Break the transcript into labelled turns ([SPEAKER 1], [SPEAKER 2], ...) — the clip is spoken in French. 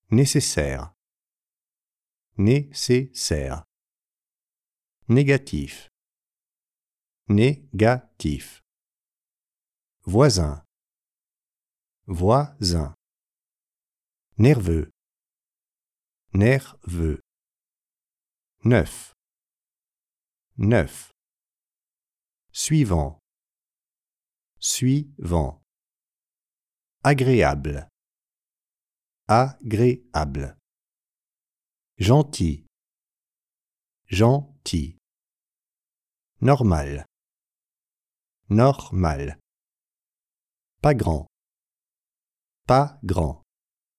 [SPEAKER 1] Nécessaire. Nécessaire. Négatif. Négatif. Voisin. Voisin. Nerveux. Nerveux. Neuf. Neuf. Suivant. Suivant. Agréable. Agréable. Gentil. Gentil. Normal. Normal. Pas grand. Pas grand.